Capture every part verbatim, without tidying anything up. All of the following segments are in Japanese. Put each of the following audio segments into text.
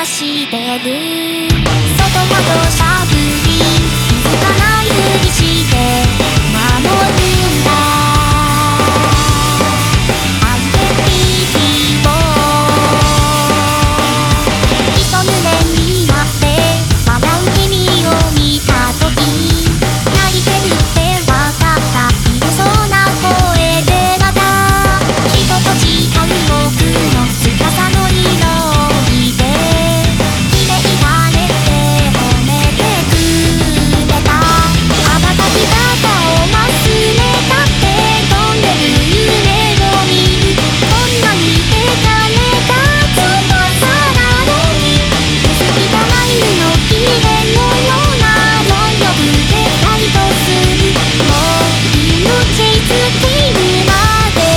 してる。外窓しゃぶり気づかないふりして守るんだ。あげピーを一濡れになって笑う君を見たとき、泣いてるってわかった。いるそうな声でまた人と違う僕の翼の色を見て綺麗だねって褒めてくれた。羽ばたき方を忘れたって飛んでる夢を見る。こんなに手かれた翼なのに薄汚い布切れのような能力でファイトする。もう命尽きるまで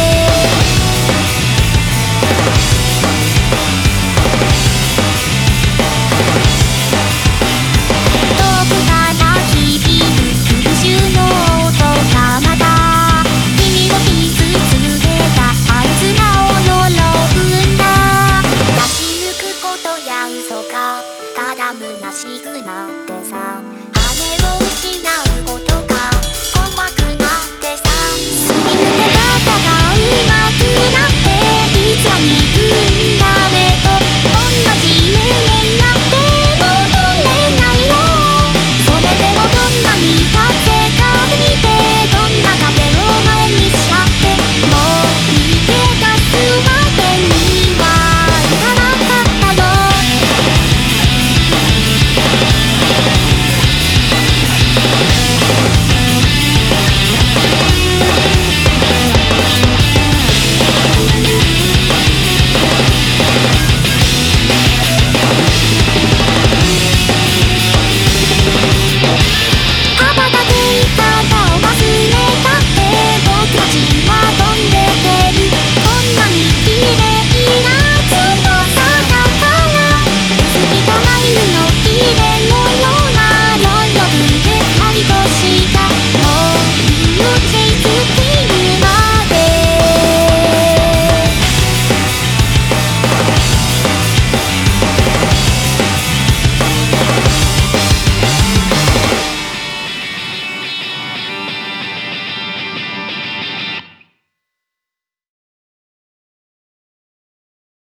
遠くから響く空襲の音がまた君を傷つけたあいつらを呪うんだ。出し抜くことや嘘がただ虚しくなってさ